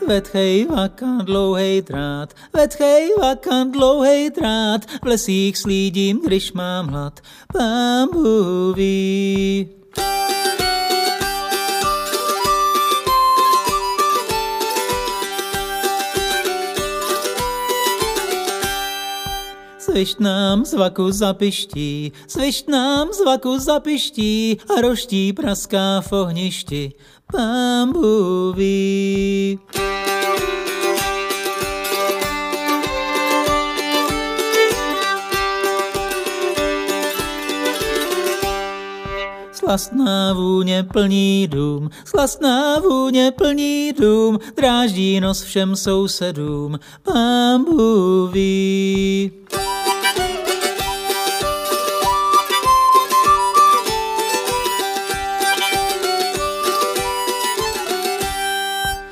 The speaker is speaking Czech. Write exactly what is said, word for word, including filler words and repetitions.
Vetchej vakan dlouhej drát, vetchej vakan dlouhej drát, v lesích slídím, když mám hlad, Pán Bůh ví. Svišť nám z vaku zapiští, svišť nám z vaku zapiští a roští praská v ohništi, Pán Bůh ví. Slastná vůně plní dům, slastná vůně plní dům, dráždí nos všem sousedům, Pán Bůh ví.